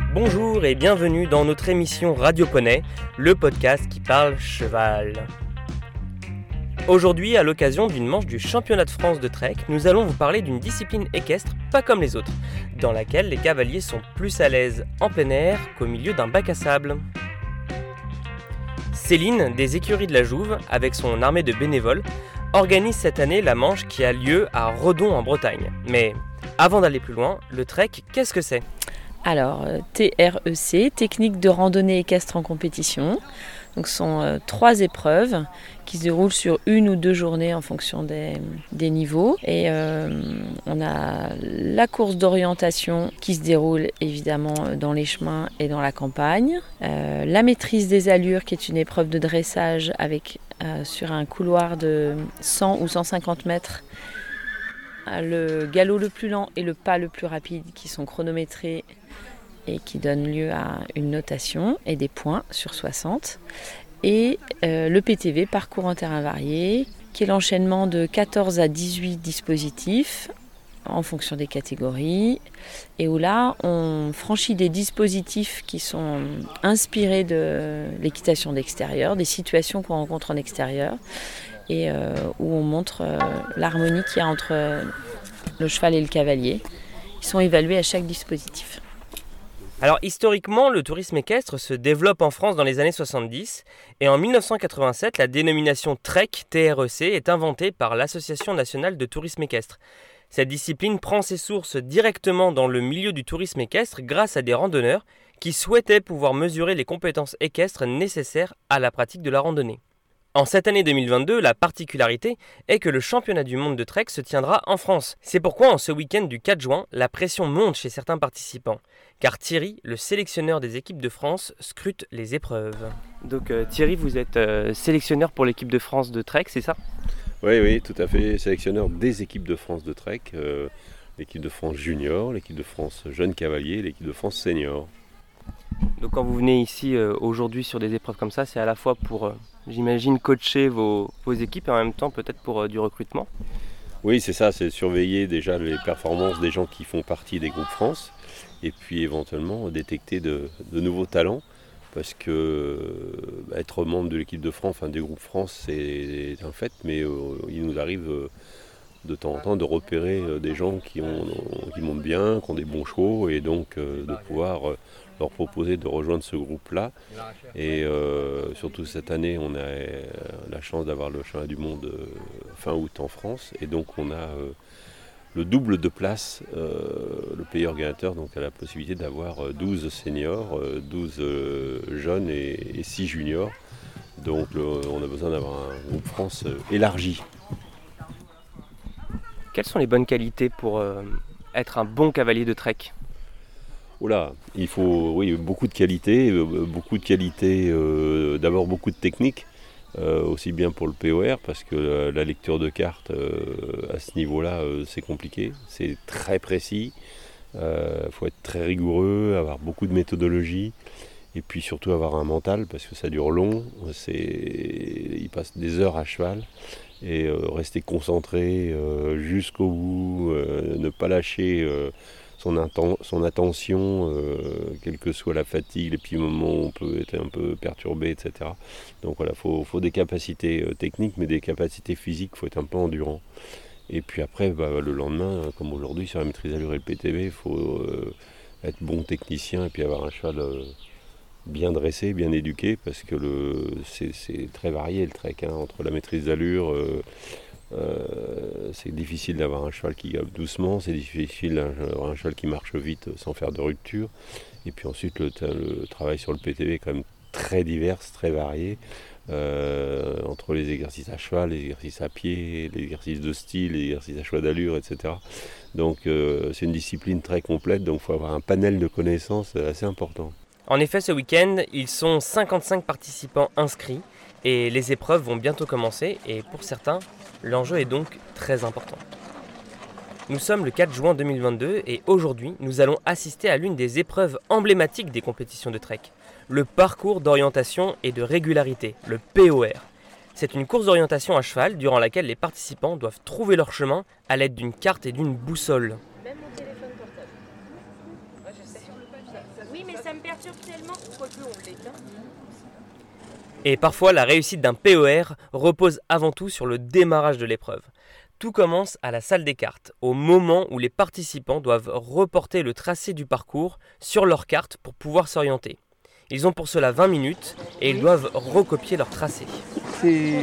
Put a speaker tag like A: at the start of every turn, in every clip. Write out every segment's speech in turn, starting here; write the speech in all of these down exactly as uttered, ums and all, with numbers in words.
A: Bonjour et bienvenue dans notre émission Radio Poney, le podcast qui parle cheval. Aujourd'hui, à l'occasion d'une manche du championnat de France de trek, nous allons vous parler d'une discipline équestre pas comme les autres, dans laquelle les cavaliers sont plus à l'aise en plein air qu'au milieu d'un bac à sable. Céline, des écuries de la Jouve, avec son armée de bénévoles, organise cette année la manche qui a lieu à Redon en Bretagne. Mais avant d'aller plus loin, le trek, qu'est-ce que c'est ?
B: Alors, T R E C, technique de randonnée équestre en compétition. Donc, ce sont euh, trois épreuves qui se déroulent sur une ou deux journées en fonction des, des niveaux. Et euh, on a la course d'orientation qui se déroule évidemment dans les chemins et dans la campagne. Euh, la maîtrise des allures qui est une épreuve de dressage avec euh, sur un couloir de cent ou cent cinquante mètres. Le galop le plus lent et le pas le plus rapide qui sont chronométrés et qui donnent lieu à une notation et des points sur soixante. Et euh, le P T V, parcours en terrain varié, qui est l'enchaînement de quatorze à dix-huit dispositifs en fonction des catégories. Et où là, on franchit des dispositifs qui sont inspirés de l'équitation d'extérieur, des situations qu'on rencontre en extérieur. Et euh, où on montre euh, l'harmonie qu'il y a entre euh, le cheval et le cavalier. Ils sont évalués à chaque dispositif.
A: Alors historiquement, le tourisme équestre se développe en France dans les années soixante-dix et en dix-neuf cent quatre-vingt-sept, la dénomination Trek, T R E C, est inventée par l'Association nationale de tourisme équestre. Cette discipline prend ses sources directement dans le milieu du tourisme équestre grâce à des randonneurs qui souhaitaient pouvoir mesurer les compétences équestres nécessaires à la pratique de la randonnée. En cette année deux mille vingt-deux, la particularité est que le championnat du monde de trek se tiendra en France. C'est pourquoi en ce week-end du quatre juin, la pression monte chez certains participants. Car Thierry, le sélectionneur des équipes de France, scrute les épreuves. Donc euh, Thierry, vous êtes euh, sélectionneur pour l'équipe de France de trek, c'est ça ?
C: Oui, oui, tout à fait. Sélectionneur des équipes de France de trek. Euh, l'équipe de France junior, l'équipe de France jeune cavalier, l'équipe de France senior.
A: Donc quand vous venez ici euh, aujourd'hui sur des épreuves comme ça, c'est à la fois pour, euh, j'imagine, coacher vos, vos équipes et en même temps peut-être pour euh, du recrutement ?
C: Oui, c'est ça, c'est surveiller déjà les performances des gens qui font partie des groupes France et puis éventuellement détecter de, de nouveaux talents parce que bah, être membre de l'équipe de France, enfin des groupes France, c'est un fait, mais euh, il nous arrive euh, de temps en temps de repérer euh, des gens qui, ont, qui montent bien, qui ont des bons chevaux et donc euh, de pouvoir euh, leur proposer de rejoindre ce groupe-là. Et euh, surtout cette année, on a euh, la chance d'avoir le championnat du monde euh, fin août en France. Et donc on a euh, le double de places. Euh, le pays organisateur donc, a la possibilité d'avoir euh, douze seniors, euh, douze euh, jeunes et, et six juniors. Donc le, on a besoin d'avoir un groupe France euh, élargi.
A: Quelles sont les bonnes qualités pour euh, être un bon cavalier de trek ?
C: Oula, il faut oui, beaucoup de qualité, beaucoup de qualité, euh, d'abord beaucoup de technique, euh, aussi bien pour le P O R, parce que la, la lecture de cartes euh, à ce niveau-là, euh, c'est compliqué, c'est très précis, il euh, faut être très rigoureux, avoir beaucoup de méthodologie, et puis surtout avoir un mental, parce que ça dure long, c'est, il passe des heures à cheval, et euh, rester concentré euh, jusqu'au bout, euh, ne pas lâcher... Euh, Son, inten- son attention, euh, quelle que soit la fatigue, les petits moments où on peut être un peu perturbé, et cetera. Donc voilà, il faut, faut des capacités euh, techniques, mais des capacités physiques, il faut être un peu endurant. Et puis après, bah, le lendemain, comme aujourd'hui, sur la maîtrise allure et le P T V, il faut euh, être bon technicien et puis avoir un cheval euh, bien dressé, bien éduqué, parce que le, c'est, c'est très varié le trek, hein, entre la maîtrise d'allure... Euh, Euh, c'est difficile d'avoir un cheval qui galope doucement, c'est difficile d'avoir un cheval qui marche vite sans faire de rupture. Et puis ensuite, le, le travail sur le P T V est quand même très divers, très varié, euh, entre les exercices à cheval, les exercices à pied, les exercices de style, les exercices à cheval d'allure, et cetera. Donc euh, c'est une discipline très complète, donc il faut avoir un panel de connaissances assez important.
A: En effet, ce week-end, ils sont cinquante-cinq participants inscrits et les épreuves vont bientôt commencer et pour certains, l'enjeu est donc très important. Nous sommes le quatre juin deux mille vingt-deux et aujourd'hui, nous allons assister à l'une des épreuves emblématiques des compétitions de trek, le parcours d'orientation et de régularité, le P O R. C'est une course d'orientation à cheval durant laquelle les participants doivent trouver leur chemin à l'aide d'une carte et d'une boussole.
B: Même mon téléphone portable. Oui, mais ça me perturbe tellement. Quoique on l'éteint.
A: Et parfois, la réussite d'un P O R repose avant tout sur le démarrage de l'épreuve. Tout commence à la salle des cartes, au moment où les participants doivent reporter le tracé du parcours sur leur carte pour pouvoir s'orienter. Ils ont pour cela vingt minutes et ils doivent recopier leur tracé.
D: C'est...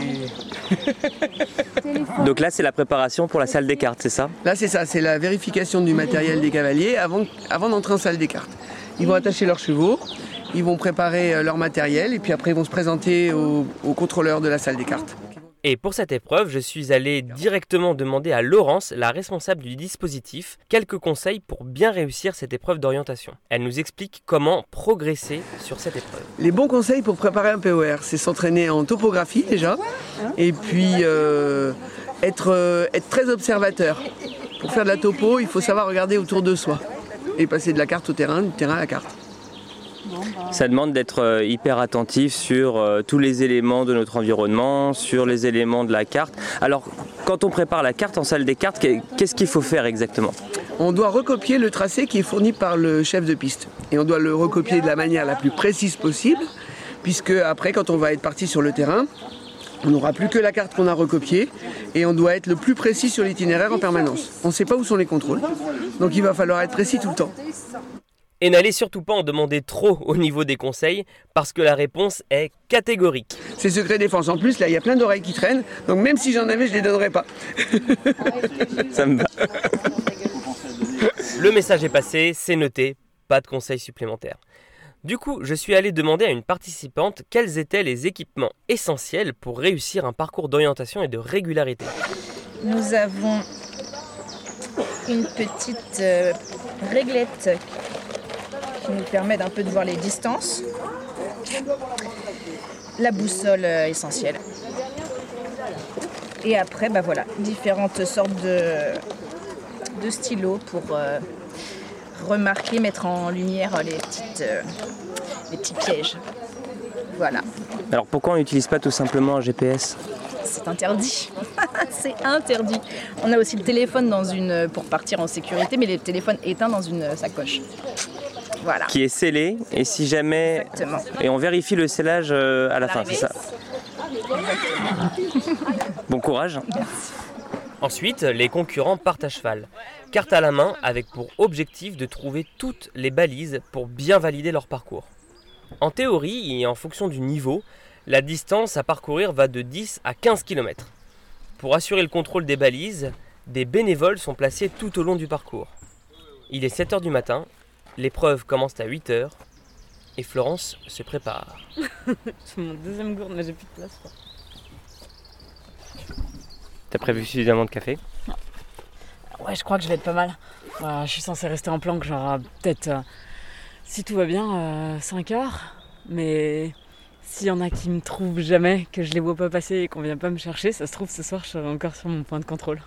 A: Donc là, c'est la préparation pour la salle des cartes, c'est ça ?
D: Là, c'est ça, c'est la vérification du matériel des cavaliers avant, avant d'entrer en salle des cartes. Ils vont attacher leurs chevaux, ils vont préparer leur matériel et puis après ils vont se présenter au, au contrôleur de la salle des cartes.
A: Et pour cette épreuve, je suis allé directement demander à Laurence, la responsable du dispositif, quelques conseils pour bien réussir cette épreuve d'orientation. Elle nous explique comment progresser sur cette épreuve.
D: Les bons conseils pour préparer un P O R, c'est s'entraîner en topographie déjà, et puis euh, être, euh, être très observateur. Pour faire de la topo, il faut savoir regarder autour de soi et passer de la carte au terrain, du terrain à la carte.
A: Ça demande d'être hyper attentif sur euh, tous les éléments de notre environnement, sur les éléments de la carte. Alors, quand on prépare la carte en salle des cartes, qu'est-ce qu'il faut faire exactement ?
D: On doit recopier le tracé qui est fourni par le chef de piste. Et on doit le recopier de la manière la plus précise possible, puisque après, quand on va être parti sur le terrain, on n'aura plus que la carte qu'on a recopiée et on doit être le plus précis sur l'itinéraire en permanence. On ne sait pas où sont les contrôles, donc il va falloir être précis tout le temps.
A: Et n'allez surtout pas en demander trop au niveau des conseils, parce que la réponse est catégorique.
D: C'est secret défense. En plus, là, il y a plein d'oreilles qui traînent, donc même si j'en avais, je ne les donnerais pas.
A: Ça me va. Le message est passé, c'est noté, pas de conseils supplémentaires. Du coup, je suis allé demander à une participante quels étaient les équipements essentiels pour réussir un parcours d'orientation et de régularité.
E: Nous avons une petite euh, réglette qui nous permet d'un peu de voir les distances. La boussole euh, essentielle. Et après, bah voilà, différentes sortes de, de stylos pour euh, remarquer, mettre en lumière les, petites, euh, les petits pièges. Voilà.
A: Alors pourquoi on n'utilise pas tout simplement un G P S ?
E: C'est interdit. C'est interdit. On a aussi le téléphone dans une, pour partir en sécurité, mais le téléphone éteint dans une sacoche. Voilà.
A: Qui est scellé, et si jamais...
E: Exactement.
A: Et on vérifie le scellage euh, à la fin, c'est ça ? Bon courage.
E: Merci.
A: Ensuite, les concurrents partent à cheval. Carte à la main, avec pour objectif de trouver toutes les balises pour bien valider leur parcours. En théorie, et en fonction du niveau, la distance à parcourir va de dix à quinze kilomètres. Pour assurer le contrôle des balises, des bénévoles sont placés tout au long du parcours. Il est sept heures du matin, l'épreuve commence à huit heures et Florence se prépare.
B: C'est mon deuxième gourde, mais j'ai plus de place. Quoi.
A: T'as prévu suffisamment de café ?
B: Ouais, je crois que je vais être pas mal. Euh, je suis censée rester en planque, genre peut-être, euh, si tout va bien, euh, cinq heures. Mais s'il y en a qui me trouvent jamais, que je les vois pas passer et qu'on vient pas me chercher, ça se trouve ce soir je serai encore sur mon point de contrôle.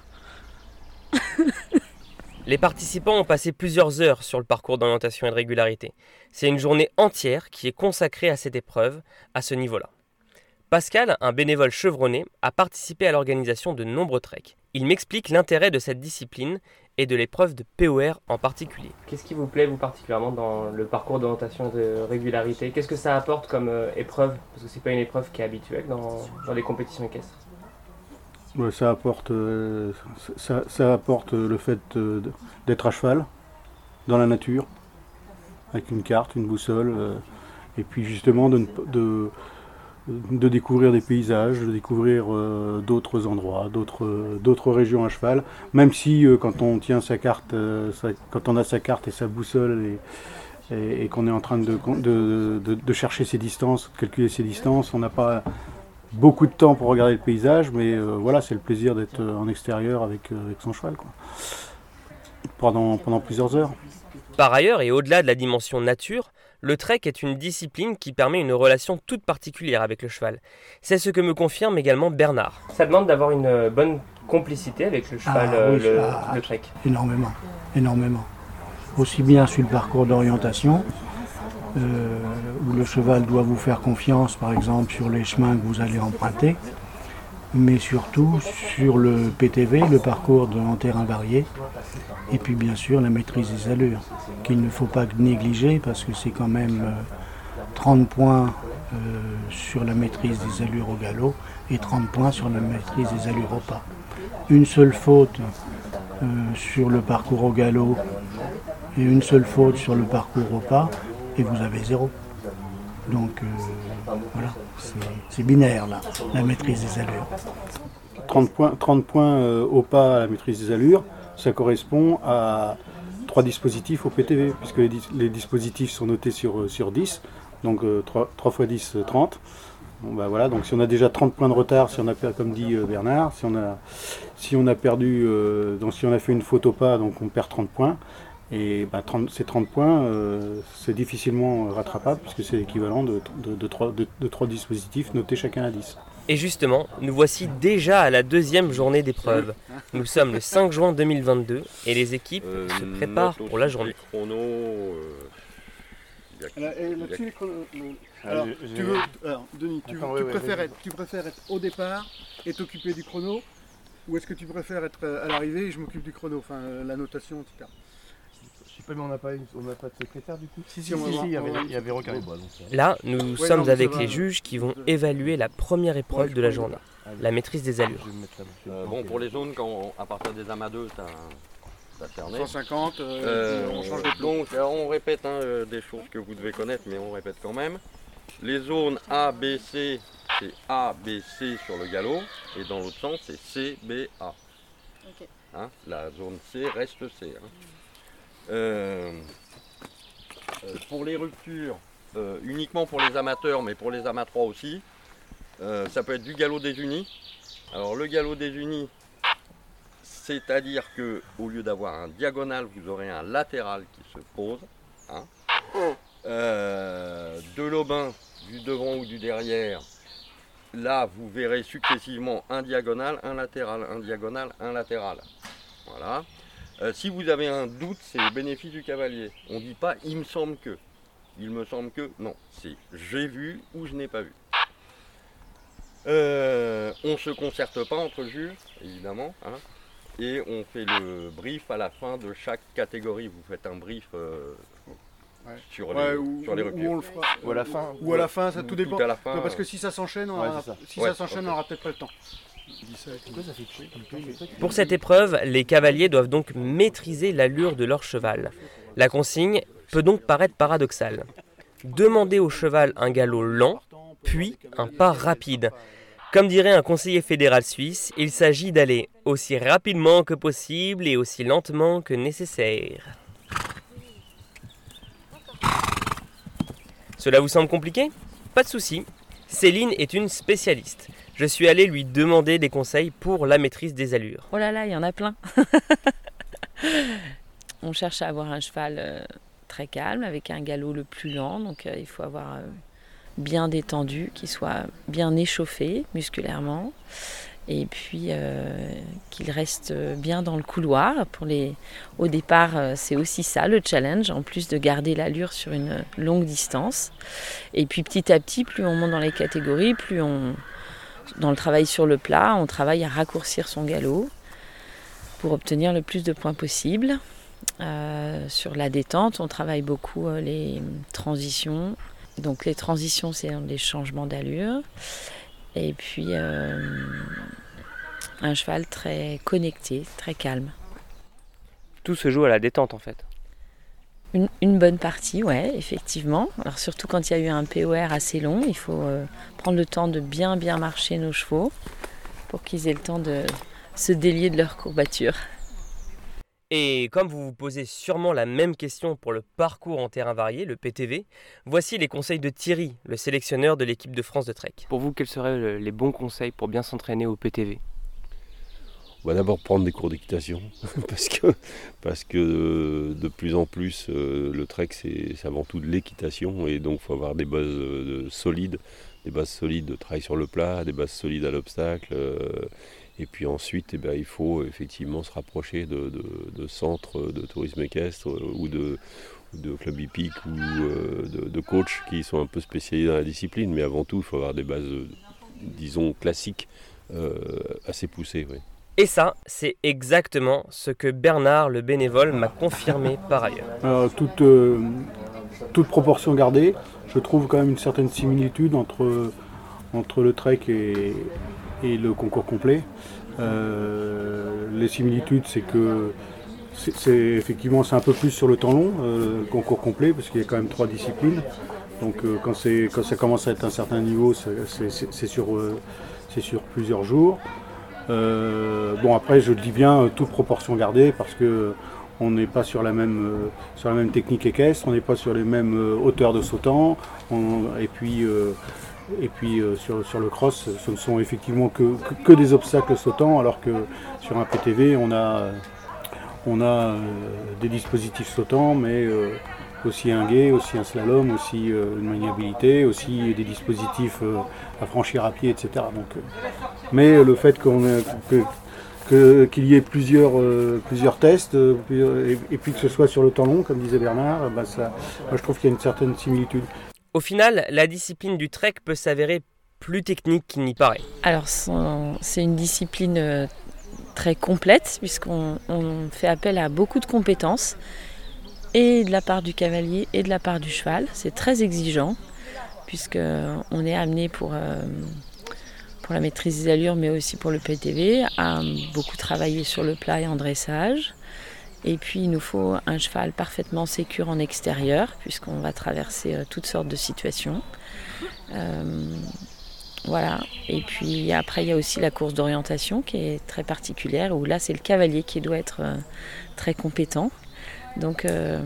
A: Les participants ont passé plusieurs heures sur le parcours d'orientation et de régularité. C'est une journée entière qui est consacrée à cette épreuve, à ce niveau-là. Pascal, un bénévole chevronné, a participé à l'organisation de nombreux treks. Il m'explique l'intérêt de cette discipline et de l'épreuve de P O R en particulier. Qu'est-ce qui vous plaît, vous, particulièrement, dans le parcours d'orientation et de régularité ? Qu'est-ce que ça apporte comme euh, épreuve ? Parce que c'est pas une épreuve qui est habituelle dans, dans les compétitions équestres.
F: Ouais, ça, apporte, euh, ça, ça apporte le fait euh, d'être à cheval, dans la nature, avec une carte, une boussole, euh, et puis justement de, de, de découvrir des paysages, de découvrir euh, d'autres endroits, d'autres, d'autres régions à cheval, même si euh, quand on tient sa carte, euh, sa, quand on a sa carte et sa boussole et, et, et qu'on est en train de, de, de, de chercher ses distances, de calculer ses distances, on n'a pas beaucoup de temps pour regarder le paysage, mais euh, voilà, c'est le plaisir d'être en extérieur avec, euh, avec son cheval, quoi. Pendant, pendant plusieurs heures.
A: Par ailleurs, et au-delà de la dimension nature, le trek est une discipline qui permet une relation toute particulière avec le cheval. C'est ce que me confirme également Bernard. Ça demande d'avoir une bonne complicité avec le cheval,
G: ah, oui,
A: le,
G: ah,
A: le trek.
G: Énormément, énormément. Aussi bien sur le parcours d'orientation, euh, où le cheval doit vous faire confiance, par exemple, sur les chemins que vous allez emprunter, mais surtout sur le P T V, le parcours de, en terrain varié, et puis bien sûr la maîtrise des allures, qu'il ne faut pas négliger parce que c'est quand même euh, trente points euh, sur la maîtrise des allures au galop et trente points sur la maîtrise des allures au pas. Une seule faute euh, sur le parcours au galop et une seule faute sur le parcours au pas et vous avez zéro. Donc euh, voilà, c'est, c'est binaire là, la maîtrise des allures.
F: trente points, trente points euh, au pas à la maîtrise des allures, ça correspond à trois dispositifs au P T V, puisque les, dis- les dispositifs sont notés sur, sur dix, donc euh, trois, trois fois dix, trente. Bon, bah, voilà, donc si on a déjà trente points de retard, si on a per- comme dit euh, Bernard, si on a, si on a perdu, euh, donc si on a fait une faute au pas, donc on perd trente points. Et bah, trente, ces trente points, euh, c'est difficilement rattrapable puisque c'est l'équivalent de, de, de, trois, de, de trois dispositifs notés chacun à dix.
A: Et justement, nous voici déjà à la deuxième journée d'épreuve. Nous sommes le cinq juin deux mille vingt-deux et les équipes
C: Euh,
A: se préparent pour la journée.
C: Les chronos, euh, il y a-
H: Alors, et
C: il y a-
H: là-dessus, les chronos- le-
F: Ah,
H: alors,
F: j'ai-
H: tu veux, alors, Denis, tu,
F: Attends,
H: tu
F: ouais, ouais,
H: préfères
F: vas-y.
H: être, tu préfères être au départ et t'occuper du chrono, ou est-ce que tu préfères être euh, à l'arrivée et je m'occupe du chrono, enfin euh, la notation, et cetera.
I: Je sais pas, mais on n'a pas, une- on n'a pas de secrétaire du coup.
H: Si, si, on va voir,
I: il y
H: on va
I: avait,
H: voir.
I: il y avait Rocaille.
A: Là, nous
H: Ouais,
A: sommes
H: non, mais
A: avec
H: ça va,
A: les
H: euh,
A: juges qui vont
H: euh,
A: évaluer la première épreuve
H: Ouais,
A: de la
H: je
A: journée,
H: crois
A: la maîtrise des allures.
I: Je vais me mettre là-bas.
C: Euh, bon, pour les zones, quand on- à partir des amas deux, t'as, t'as cerné.
H: cent cinquante, euh,
C: Euh,
H: puis on change de plomb.
C: donc, alors, on répète hein, euh, des choses que vous devez connaître, mais on répète quand même. Les zones A, B, C, c'est A, B, C sur le galop, et dans l'autre sens, c'est C, B, A.
E: Ok.
C: Hein, la zone C reste C. hein. Euh, euh, pour les ruptures, euh, uniquement pour les amateurs, mais pour les amas trois aussi, euh, ça peut être du galop désuni. Alors le galop désuni, c'est-à-dire que au lieu d'avoir un diagonal, vous aurez un latéral qui se pose. hein. Euh, de l'aubain, du devant ou du derrière, là vous verrez successivement un diagonal, un latéral, un diagonal, un latéral. Voilà. Euh, si vous avez un doute, c'est le bénéfice du cavalier. On ne dit pas il me semble que. Il me semble que. Non, c'est j'ai vu ou je n'ai pas vu. Euh, on ne se concerte pas entre juges, évidemment. hein, et on fait le brief à la fin de chaque catégorie. Vous faites un brief euh,
H: Ouais.
C: sur,
H: Ouais,
C: les,
H: ou,
C: sur les
H: ou- ou
C: ruptures.
H: on le fera.
I: Ou à la fin.
H: Ou à la fin, ça
C: Ou
H: tout dépend.
C: à la fin,
H: Non, parce que
C: euh,
H: si ça s'enchaîne, on
I: Ouais,
H: aura-
I: c'est ça.
H: si
C: Ouais,
H: ça s'enchaîne,
C: ok.
H: on n'aura peut-être pas le temps. Je dis ça avec-
I: Pourquoi ça fait chier comme ça?
A: Pour cette épreuve, les cavaliers doivent donc maîtriser l'allure de leur cheval. La consigne peut donc paraître paradoxale. Demander au cheval un galop lent, puis un pas rapide. Comme dirait un conseiller fédéral suisse, il s'agit d'aller aussi rapidement que possible et aussi lentement que nécessaire. Cela vous semble compliqué ? Pas de souci. Céline est une spécialiste. Je suis allé lui demander des conseils pour la maîtrise des allures.
B: Oh là là, il y en a plein. On cherche à avoir un cheval euh, très calme, avec un galop le plus lent. Donc euh, il faut avoir euh, bien détendu, qu'il soit bien échauffé musculairement. Et puis euh, qu'il reste bien dans le couloir. Pour les... Au départ, euh, c'est aussi ça le challenge, en plus de garder l'allure sur une longue distance. Et puis petit à petit, plus on monte dans les catégories, plus on... Dans le travail sur le plat, on travaille à raccourcir son galop pour obtenir le plus de points possible. Euh, sur la détente, on travaille beaucoup euh, les transitions. Donc les transitions, c'est les changements d'allure. Et puis euh, un cheval très connecté, très calme.
A: Tout se joue à la détente en fait.
B: Une, une bonne partie, ouais, effectivement. Alors surtout quand il y a eu un P O R assez long, il faut euh, prendre le temps de bien bien marcher nos chevaux pour qu'ils aient le temps de se délier de leur courbature.
A: Et comme vous vous posez sûrement la même question pour le parcours en terrain varié, le P T V, voici les conseils de Thierry, le sélectionneur de l'équipe de France de Trek. Pour vous, quels seraient les bons conseils pour bien s'entraîner au P T V ?
C: On va d'abord prendre des cours d'équitation parce que, parce que euh, de plus en plus euh, le trek c'est, c'est avant tout de l'équitation et donc il faut avoir des bases euh, de, solides, des bases solides de travail sur le plat, des bases solides à l'obstacle euh, et puis ensuite eh ben, il faut effectivement se rapprocher de, de, de centres de tourisme équestre euh, ou de, de clubs hippiques ou euh, de, de coachs qui sont un peu spécialisés dans la discipline, mais avant tout il faut avoir des bases euh, disons classiques euh, assez poussée. Oui.
A: Et ça, c'est exactement ce que Bernard, le bénévole, m'a confirmé par ailleurs.
F: Euh, toute, euh, toute proportion gardée, je trouve quand même une certaine similitude entre, entre le trek et, et le concours complet. Euh, les similitudes, c'est que c'est, c'est, effectivement c'est un peu plus sur le temps long, euh, le concours complet, parce qu'il y a quand même trois disciplines. Donc euh, quand, c'est, quand ça commence à être un certain niveau, c'est, c'est, c'est, sur, euh, c'est sur plusieurs jours. Euh, bon après je dis bien euh, toute proportion gardée parce que euh, on n'est pas sur la même euh, sur la même technique équestre, on n'est pas sur les mêmes euh, hauteurs de sautant, on, et puis euh, et puis euh, sur, sur le cross, ce ne sont effectivement que, que, que des obstacles sautants, alors que sur un P T V on a on a euh, des dispositifs sautants, mais euh, aussi un guet, aussi un slalom, aussi euh, une maniabilité, aussi des dispositifs euh, à franchir à pied, et cetera. Donc, euh, mais le fait qu'on ait, que, que, qu'il y ait plusieurs, euh, plusieurs tests, euh, et, et puis que ce soit sur le temps long, comme disait Bernard, bah ça, moi je trouve qu'il y a une certaine similitude.
A: Au final, la discipline du trek peut s'avérer plus technique qu'il n'y paraît.
B: Alors c'est une discipline euh, très complète, puisqu'on on fait appel à beaucoup de compétences, et de la part du cavalier et de la part du cheval. C'est très exigeant, puisqu'on est amené pour, euh, pour la maîtrise des allures, mais aussi pour le P T V, à beaucoup travailler sur le plat et en dressage. Et puis il nous faut un cheval parfaitement sécure en extérieur, puisqu'on va traverser euh, toutes sortes de situations. Euh, voilà. Et puis après il y a aussi la course d'orientation qui est très particulière, où là c'est le cavalier qui doit être euh, très compétent. Donc euh,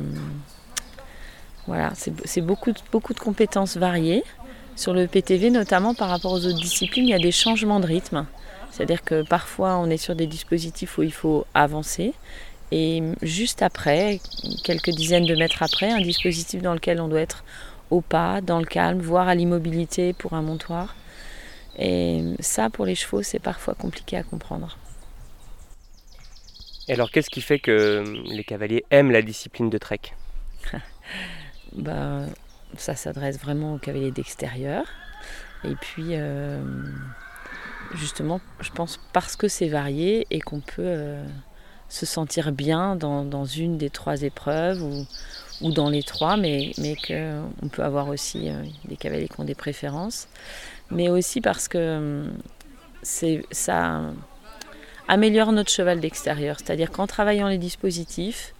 B: voilà, c'est, c'est beaucoup, de, beaucoup de compétences variées. Sur le P T V, notamment par rapport aux autres disciplines, il y a des changements de rythme. C'est-à-dire que parfois on est sur des dispositifs où il faut avancer, et juste après, quelques dizaines de mètres après, un dispositif dans lequel on doit être au pas, dans le calme, voire à l'immobilité pour un montoir. Et ça, pour les chevaux, c'est parfois compliqué à comprendre.
A: Et alors, qu'est-ce qui fait que les cavaliers aiment la discipline de trek ?
B: bah, Ça s'adresse vraiment aux cavaliers d'extérieur. Et puis, euh, justement, je pense parce que c'est varié et qu'on peut euh, se sentir bien dans, dans une des trois épreuves ou, ou dans les trois, mais, mais qu'on peut avoir aussi euh, des cavaliers qui ont des préférences. Mais aussi parce que c'est, ça améliore notre cheval d'extérieur. C'est-à-dire qu'en travaillant les dispositifs,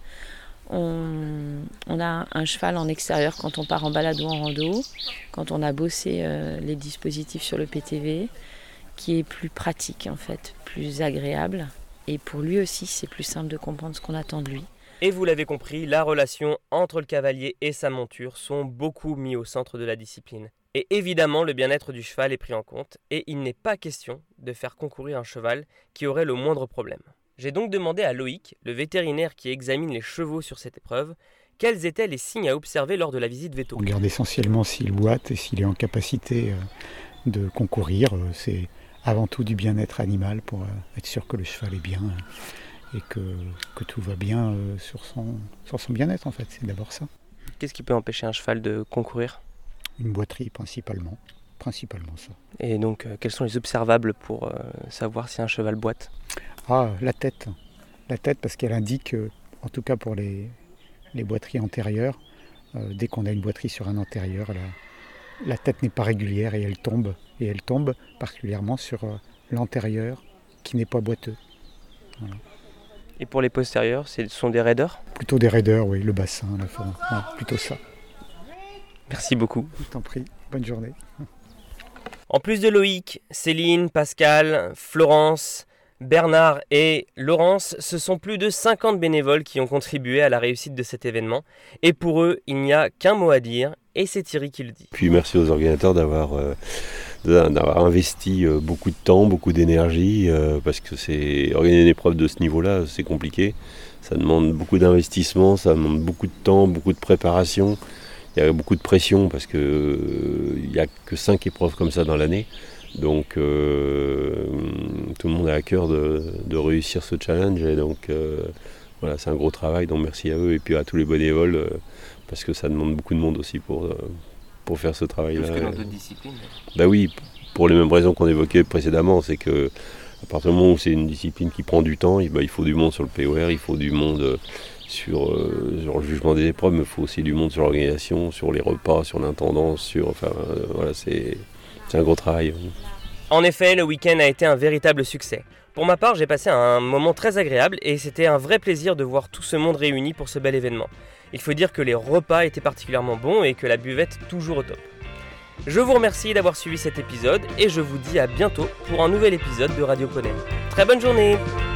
B: on, on a un cheval en extérieur quand on part en balade ou en rando, quand on a bossé euh, les dispositifs sur le P T V, qui est plus pratique en fait, plus agréable. Et pour lui aussi, c'est plus simple de comprendre ce qu'on attend de lui.
A: Et vous l'avez compris, la relation entre le cavalier et sa monture sont beaucoup mis au centre de la discipline. Et évidemment, le bien-être du cheval est pris en compte, et il n'est pas question de faire concourir un cheval qui aurait le moindre problème. J'ai donc demandé à Loïc, le vétérinaire qui examine les chevaux sur cette épreuve, quels étaient les signes à observer lors de la visite véto.
J: On regarde essentiellement s'il boite et s'il est en capacité de concourir. C'est avant tout du bien-être animal pour être sûr que le cheval est bien et que, que tout va bien sur son, sur son bien-être en fait. C'est d'abord ça.
A: Qu'est-ce qui peut empêcher un cheval de concourir ?
J: Une boiterie principalement, principalement ça.
A: Et donc, euh, quels sont les observables pour euh, savoir si un cheval boite ?
J: Ah, la tête. La tête parce qu'elle indique, euh, en tout cas pour les, les boiteries antérieures, euh, dès qu'on a une boiterie sur un antérieur, la, la tête n'est pas régulière et elle tombe. Et elle tombe particulièrement sur euh, l'antérieur qui n'est pas boiteux. Voilà.
A: Et pour les postérieurs, ce sont des raideurs ?
J: Plutôt des raideurs, oui, le bassin, la forme, ouais, plutôt ça.
A: Merci beaucoup.
J: Je t'en prie, bonne journée.
A: En plus de Loïc, Céline, Pascal, Florence, Bernard et Laurence, ce sont plus de cinquante bénévoles qui ont contribué à la réussite de cet événement. Et pour eux, il n'y a qu'un mot à dire, et c'est Thierry qui le dit.
C: Puis merci aux organisateurs d'avoir, euh, d'avoir investi euh, beaucoup de temps, beaucoup d'énergie, euh, parce que c'est organiser une épreuve de ce niveau-là, c'est compliqué. Ça demande beaucoup d'investissement, ça demande beaucoup de temps, beaucoup de préparation. Il y a beaucoup de pression parce qu'il euh, n'y a que cinq épreuves comme ça dans l'année. Donc euh, tout le monde a à cœur de, de réussir ce challenge. Et donc euh, voilà, c'est un gros travail. Donc merci à eux et puis à tous les bénévoles euh, parce que ça demande beaucoup de monde aussi pour, euh, pour faire ce travail-là.
A: Plus que dans d'autres disciplines.
C: Bah oui, pour les mêmes raisons qu'on évoquait précédemment, c'est que à partir du moment où c'est une discipline qui prend du temps, il, bah, il faut du monde sur le P O R, il faut du monde euh, sur, euh, sur le jugement des épreuves, mais il faut aussi du monde sur l'organisation, sur les repas, sur l'intendance, sur, enfin euh, voilà, c'est, c'est un gros travail.
A: En effet, le week-end a été un véritable succès. Pour ma part, j'ai passé un moment très agréable et c'était un vrai plaisir de voir tout ce monde réuni pour ce bel événement. Il faut dire que les repas étaient particulièrement bons et que la buvette toujours au top. Je vous remercie d'avoir suivi cet épisode et je vous dis à bientôt pour un nouvel épisode de Radio Poney. Très bonne journée!